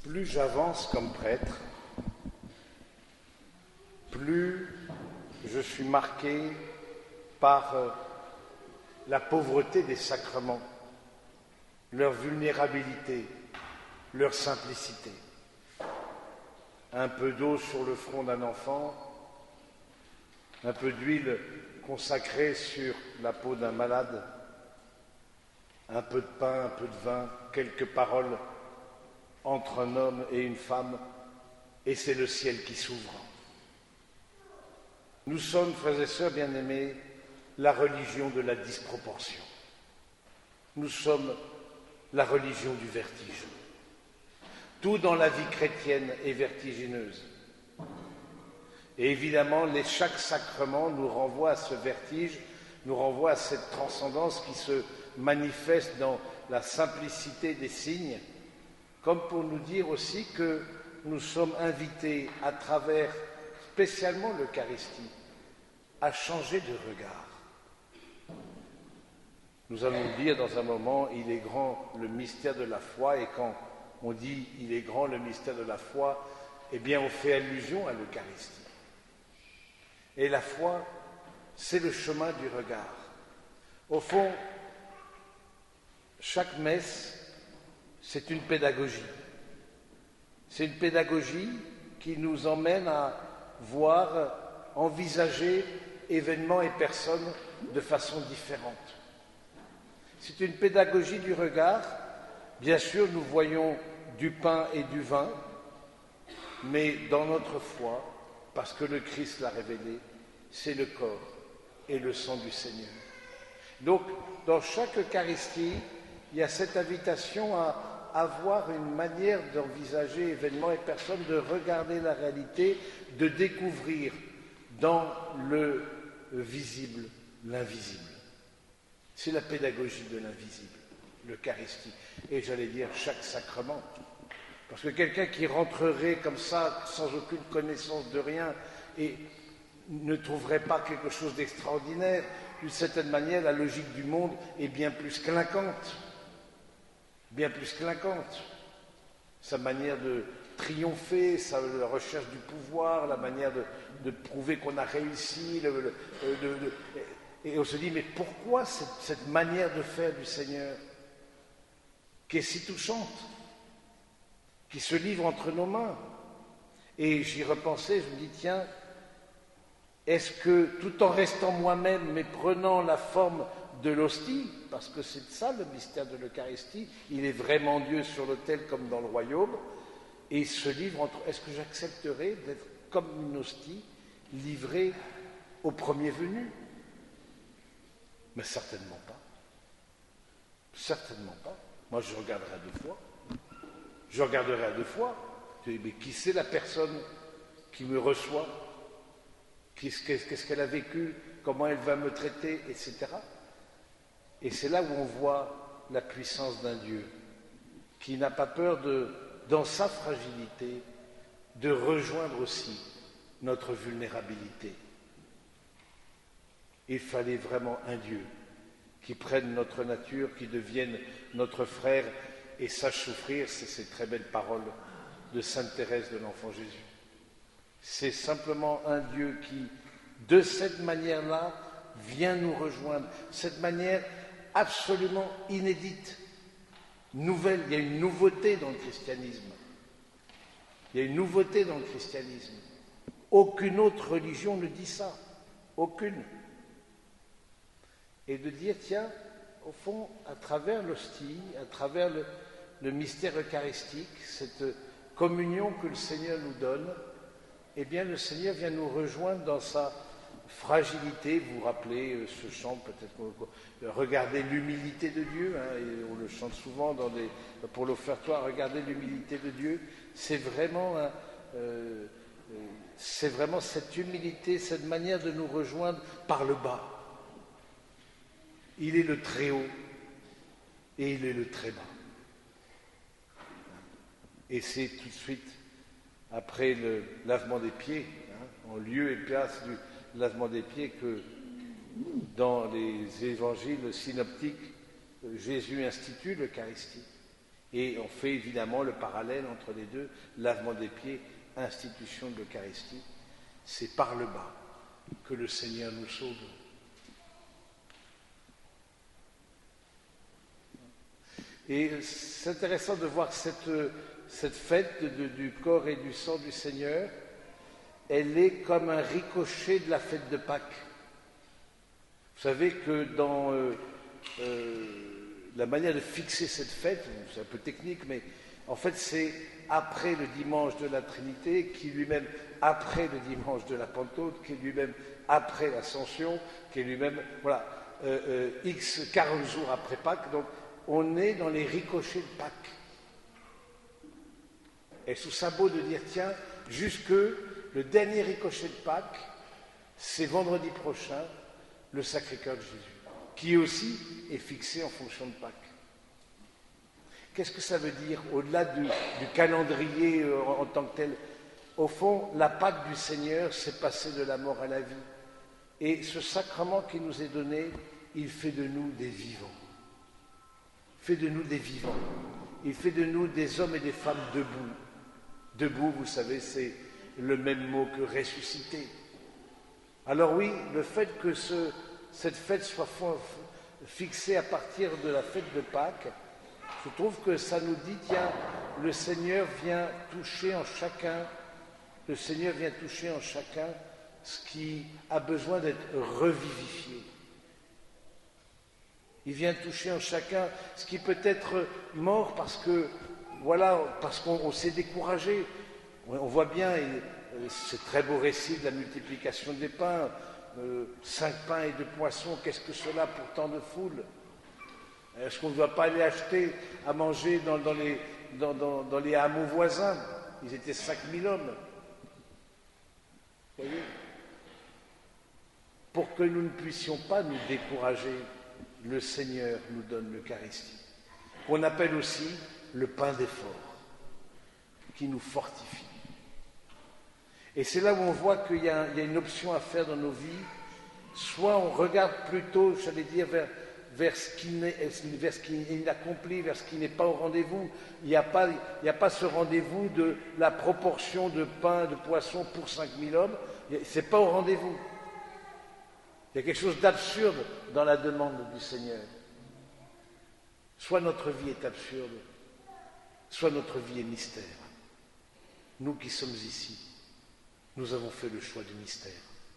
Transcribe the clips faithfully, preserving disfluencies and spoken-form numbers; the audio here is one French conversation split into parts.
Plus j'avance comme prêtre, plus je suis marqué par la pauvreté des sacrements, leur vulnérabilité, leur simplicité. Un peu d'eau sur le front d'un enfant, un peu d'huile consacrée sur la peau d'un malade, un peu de pain, un peu de vin, quelques paroles entre un homme et une femme, et c'est le ciel qui s'ouvre. Nous sommes, frères et sœurs bien-aimés, la religion de la disproportion. Nous sommes la religion du vertige. Tout dans la vie chrétienne est vertigineuse. Et évidemment, les, chaque sacrement nous renvoie à ce vertige, nous renvoie à cette transcendance qui se manifeste dans la simplicité des signes, comme pour nous dire aussi que nous sommes invités à travers spécialement l'Eucharistie à changer de regard. Nous allons dire dans un moment, il est grand le mystère de la foi, et quand on dit il est grand le mystère de la foi, eh bien on fait allusion à l'Eucharistie. Et la foi, c'est le chemin du regard. Au fond, chaque messe, c'est une pédagogie. C'est une pédagogie qui nous emmène à voir, envisager événements et personnes de façon différente. C'est une pédagogie du regard. Bien sûr, nous voyons du pain et du vin, mais dans notre foi, parce que le Christ l'a révélé, c'est le corps et le sang du Seigneur. Donc, dans chaque Eucharistie, il y a cette invitation à avoir une manière d'envisager événements et personnes, de regarder la réalité, de découvrir dans le visible l'invisible. C'est la pédagogie de l'invisible, l'Eucharistie. Et j'allais dire chaque sacrement. Parce que quelqu'un qui rentrerait comme ça, sans aucune connaissance de rien, et ne trouverait pas quelque chose d'extraordinaire, d'une certaine manière, la logique du monde est bien plus clinquante. Bien plus clinquante. Sa manière de triompher, sa, la recherche du pouvoir, la manière de, de prouver qu'on a réussi, le, le, de, de, et on se dit, mais pourquoi cette, cette manière de faire du Seigneur, qui est si touchante, qui se livre entre nos mains? Et j'y repensais, je me dis, tiens, est-ce que tout en restant moi-même, mais prenant la forme de l'hostie, parce que c'est ça le mystère de l'Eucharistie, il est vraiment Dieu sur l'autel comme dans le royaume, et il se livre entre, est-ce que j'accepterai d'être comme une hostie livrée au premier venu? Mais certainement pas. Certainement pas. Moi, je regarderai à deux fois. Je regarderai à deux fois. Je dis, mais qui c'est la personne qui me reçoit? Qu'est-ce qu'elle a vécu? Comment elle va me traiter? Etc. Et c'est là où on voit la puissance d'un Dieu qui n'a pas peur de, dans sa fragilité, de rejoindre aussi notre vulnérabilité. Il fallait vraiment un Dieu qui prenne notre nature, qui devienne notre frère et sache souffrir. C'est ces très belles paroles de Sainte Thérèse de l'Enfant Jésus. C'est simplement un Dieu qui, de cette manière-là, vient nous rejoindre. Cette manière absolument inédite, nouvelle. Il y a une nouveauté dans le christianisme. Il y a une nouveauté dans le christianisme. Aucune autre religion ne dit ça. Aucune. Et de dire, tiens, au fond, à travers l'hostie, à travers le, le mystère eucharistique, cette communion que le Seigneur nous donne, eh bien, le Seigneur vient nous rejoindre dans sa fragilité. Vous vous rappelez ce chant, peut-être, regardez l'humilité de Dieu, hein, et on le chante souvent dans des, pour l'offertoire, regardez l'humilité de Dieu. C'est vraiment, hein, euh, c'est vraiment cette humilité, cette manière de nous rejoindre par le bas. Il est le très haut et il est le très bas. Et c'est tout de suite, après le lavement des pieds, hein, en lieu et place du lavement des pieds, que dans les évangiles synoptiques, Jésus institue l'Eucharistie. Et on fait évidemment le parallèle entre les deux, lavement des pieds, institution de l'Eucharistie. C'est par le bas que le Seigneur nous sauve. Et c'est intéressant de voir cette, cette fête de, du corps et du sang du Seigneur. Elle est comme un ricochet de la fête de Pâques. Vous savez que dans euh, euh, la manière de fixer cette fête, c'est un peu technique, mais en fait c'est après le dimanche de la Trinité, qui lui-même après le dimanche de la Pentecôte, qui est lui-même après l'Ascension, qui est lui-même, voilà, euh, euh, X quarante jours après Pâques. Donc on est dans les ricochets de Pâques. Et sous symbole de dire, tiens, jusque le dernier ricochet de Pâques, c'est vendredi prochain, le Sacré-Cœur de Jésus, qui aussi est fixé en fonction de Pâques. Qu'est-ce que ça veut dire, au-delà du, du calendrier euh, en, en tant que tel? Au fond, la Pâque du Seigneur, c'est passer de la mort à la vie. Et ce sacrement qui nous est donné, il fait de nous des vivants. Il fait de nous des vivants. Il fait de nous des hommes et des femmes debout. Debout, vous savez, c'est le même mot que ressuscité. Alors oui, le fait que ce, cette fête soit fixée à partir de la fête de Pâques, je trouve que ça nous dit, tiens, le Seigneur vient toucher en chacun, le Seigneur vient toucher en chacun ce qui a besoin d'être revivifié. Il vient toucher en chacun ce qui peut être mort parce que, voilà, parce qu'on s'est découragé. On voit bien, ce très beau récit de la multiplication des pains, euh, cinq pains et deux poissons, qu'est-ce que cela pour tant de foule? Est-ce qu'on ne doit pas aller acheter à manger dans, dans, les, dans, dans, dans les hameaux voisins? Ils étaient cinq mille hommes. Vous voyez? Pour que nous ne puissions pas nous décourager, le Seigneur nous donne l'Eucharistie, qu'on appelle aussi le pain d'effort, qui nous fortifie. Et c'est là où on voit qu'il y a, il y a une option à faire dans nos vies. Soit on regarde plutôt, j'allais dire, vers, vers ce qui vers ce qui est inaccompli, vers ce qui n'est pas au rendez-vous. Il n'y a pas, il n'y a pas ce rendez-vous de la proportion de pain, de poisson pour cinq mille hommes. Ce n'est pas au rendez-vous. Il y a quelque chose d'absurde dans la demande du Seigneur. Soit notre vie est absurde, soit notre vie est mystère. Nous qui sommes ici, nous avons fait le choix du mystère.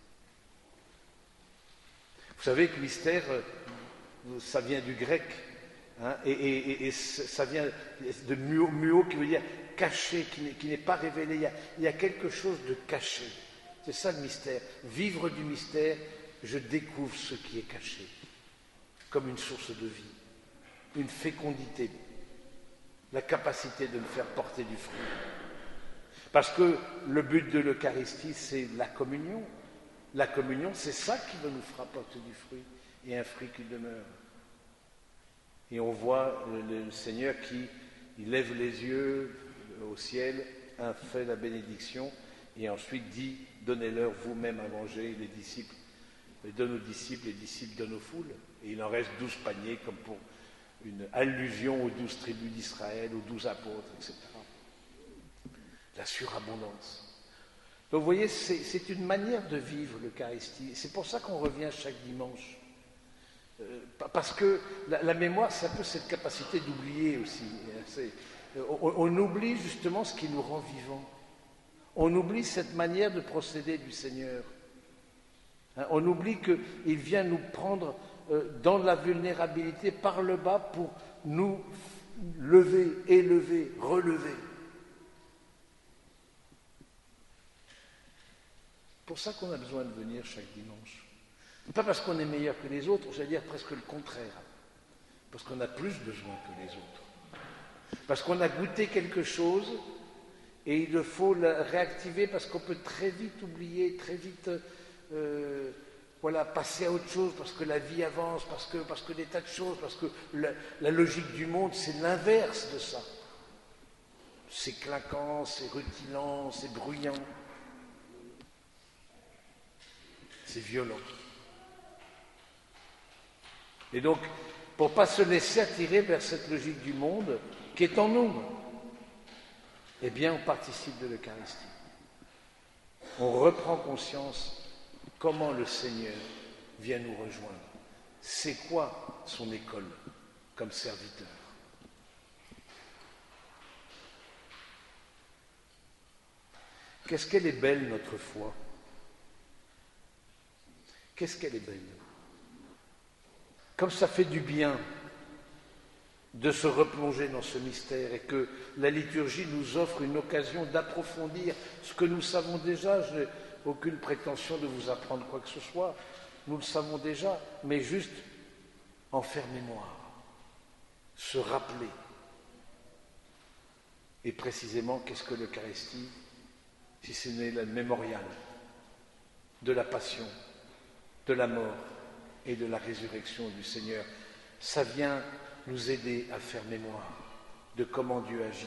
Vous savez que mystère, ça vient du grec, hein, et, et, et ça vient de muo, muo qui veut dire caché, qui n'est pas révélé. Il y, a, il y a quelque chose de caché. C'est ça le mystère. Vivre du mystère, je découvre ce qui est caché, comme une source de vie, une fécondité, la capacité de me faire porter du fruit. Parce que le but de l'Eucharistie, c'est la communion. La communion, c'est ça qui va nous faire porter du fruit, et un fruit qui demeure. Et on voit le, le Seigneur qui il lève les yeux au ciel, fait la bénédiction, et ensuite dit, donnez-leur vous-même à manger, les disciples. Il donne aux disciples, les disciples donnent aux foules. Et il en reste douze paniers, comme pour une allusion aux douze tribus d'Israël, aux douze apôtres, et cetera. La surabondance. Donc vous voyez, c'est, c'est une manière de vivre l'Eucharistie. C'est pour ça qu'on revient chaque dimanche. Euh, parce que la, la mémoire, c'est un peu cette capacité d'oublier aussi. C'est, on, on oublie justement ce qui nous rend vivants. On oublie cette manière de procéder du Seigneur. Hein, on oublie qu'il vient nous prendre euh, dans la vulnérabilité par le bas pour nous lever, élever, relever. C'est pour ça qu'on a besoin de venir chaque dimanche. Pas parce qu'on est meilleur que les autres, j'allais dire presque le contraire. Parce qu'on a plus besoin que les autres. Parce qu'on a goûté quelque chose et il faut le réactiver parce qu'on peut très vite oublier, très vite euh, voilà, passer à autre chose parce que la vie avance, parce que, parce que des tas de choses, parce que la, la logique du monde, c'est l'inverse de ça. C'est claquant, c'est rutilant, c'est bruyant. C'est violent. Et donc, pour ne pas se laisser attirer vers cette logique du monde, qui est en nous, eh bien on participe de l'Eucharistie. On reprend conscience comment le Seigneur vient nous rejoindre. C'est quoi son école comme serviteur? Qu'est-ce qu'elle est belle, notre foi? Qu'est-ce qu'elle est belle? Comme ça fait du bien de se replonger dans ce mystère et que la liturgie nous offre une occasion d'approfondir ce que nous savons déjà. Je n'ai aucune prétention de vous apprendre quoi que ce soit, nous le savons déjà, mais juste en faire mémoire, se rappeler. Et précisément, qu'est-ce que l'Eucharistie, si ce n'est le mémorial de la passion, de la mort et de la résurrection du Seigneur? Ça vient nous aider à faire mémoire de comment Dieu agit,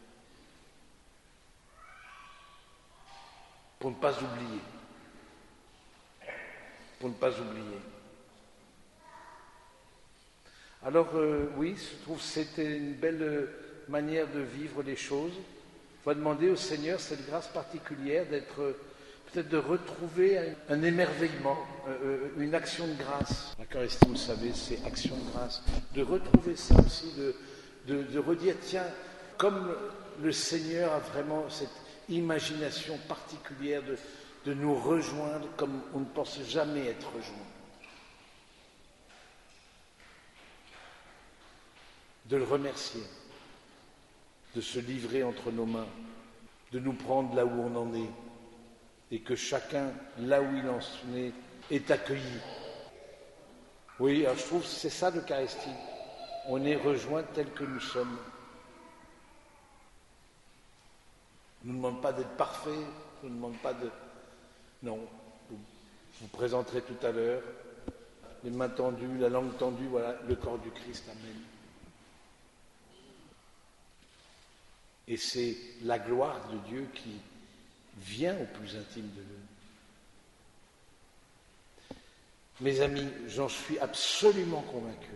pour ne pas oublier, pour ne pas oublier. Alors euh, oui, je trouve que c'était une belle manière de vivre les choses. Il faut demander au Seigneur cette grâce particulière d'être, peut-être de retrouver un, un émerveillement, euh, une action de grâce. L'Eucharistie, vous le savez, c'est action de grâce. De retrouver ça aussi, de, de, de redire, tiens, comme le Seigneur a vraiment cette imagination particulière de, de nous rejoindre comme on ne pense jamais être rejoint. De le remercier, de se livrer entre nos mains, de nous prendre là où on en est, et que chacun, là où il en est, est accueilli. Oui, alors je trouve que c'est ça l'Eucharistie. On est rejoint tel que nous sommes. On ne nous demande pas d'être parfait, on ne nous demande pas de... Non, vous vous présenterez tout à l'heure, les mains tendues, la langue tendue, voilà, le corps du Christ, amen. Et c'est la gloire de Dieu qui vient au plus intime de nous. Mes amis, j'en suis absolument convaincu.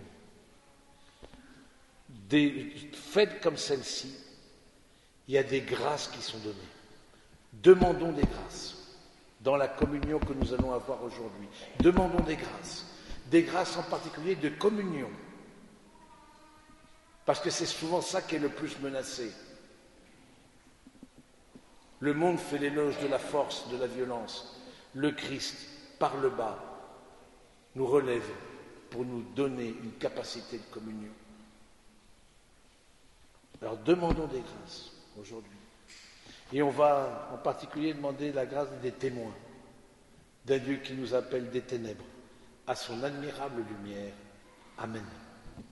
Des fêtes comme celle-ci, il y a des grâces qui sont données. Demandons des grâces dans la communion que nous allons avoir aujourd'hui. Demandons des grâces. Des grâces en particulier de communion. Parce que c'est souvent ça qui est le plus menacé. Le monde fait l'éloge de la force, de la violence. Le Christ, par le bas, nous relève pour nous donner une capacité de communion. Alors demandons des grâces aujourd'hui. Et on va en particulier demander la grâce des témoins, d'un Dieu qui nous appelle des ténèbres à son admirable lumière. Amen.